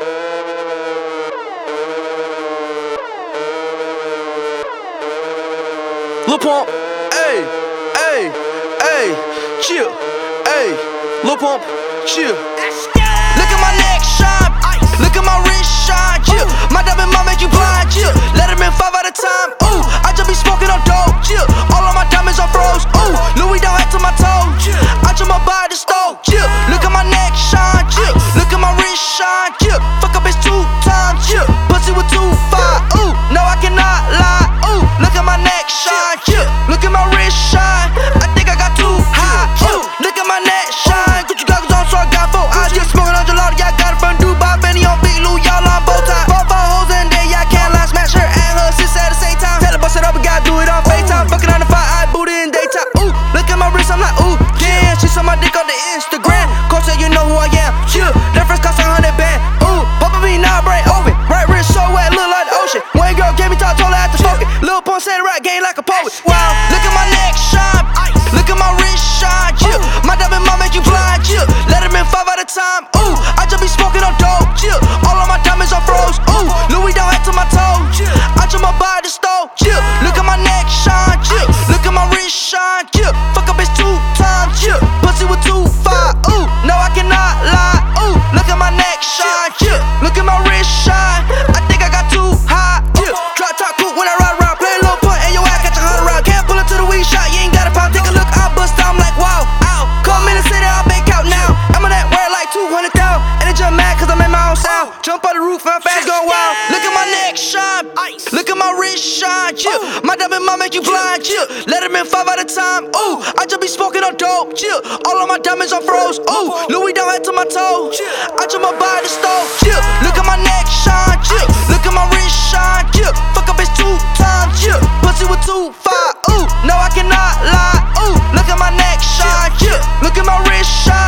Lil Pump, ayy, ayy, ayy, chill, ayy, Lil Pump, chill. Look at my neck shine, look at my wrist shine, chill. My diamond might make you blind, chill. Let him in 5 at a time, ooh. I just be smoking on dope, chill. All of my diamonds are froze, ooh. Louis down hat to my toe, I just my body stove, chill. Look at my neck shine, chill. Look at my wrist shine, chill. Fuck up his 2 times, chill. Pussy with 2 5, ooh. No, I cannot lie, ooh. Look at my neck shine, chill. Look at my wrist shine. I think I got too high, ooh. Look at my neck shine. Gucci goggles on, so I got 4 eyes. Just smoking on gelato, yeah, I got it from Dubai. Benny on Big Lou, y'all on bow tie. 4 hoes in there, yeah, I can't lie. Smash her and her sis at the same time. Tell her bust it up, we gotta do it on FaceTime. Fucking on the 5 eye booty in daytime, ooh. Look at my wrist, I'm like, ooh, damn. She saw my dick on the Instagram. Coach said, you know who I am, chill. That first cost 100 band, ooh. Papa me now, break open. Right wrist so wet, look like the ocean. One girl gave me talk, told her I had to smoke it. Lil Pump said rap game like a poet. Wow, look at my neck shine. Look at my wrist shine, chill. My diamond might make you blind, chill. Let him in 5 at a time, ooh. I just be smoking on dope, chill. All of my diamonds are froze, ooh. Louis down hat to my toe, I just my body stove, chill. Look at my neck shine, chill. Look at my wrist shine, chill. Fuck up his 2 times, chill. Pussy with 2 5, ooh. No, I cannot lie, ooh. Look at my neck shine, chill. Look at my wrist shine. I think I got too high, chill. Drop top cool when I ride around. Play a little punt and your ass catch 100 round. Can't pull up to the weed shot, you ain't got a pound. Take a look, I bust down, I'm like wow, ow. Come in the city, I'll bank out now. I'm on that word like 200,000. And they just mad cause I made my own sound. Jump on the roof and I'm fast going wild. Look at my neck shine, look at my wrist shine, chill. My diamond might make you blind, chill. Let him in 5 at a time, ooh. I just be smoking on dope, chill. All of my diamonds are froze, ooh. Louis down hat to my toe, I just my body stove, chill. Look at my neck shine, chill. Look at my wrist shine, chill. Fuck up his 2 times, chill. Pussy with 2 5, ooh. No, I cannot lie, ooh. Look at my neck shine, chill. Look at my wrist shine.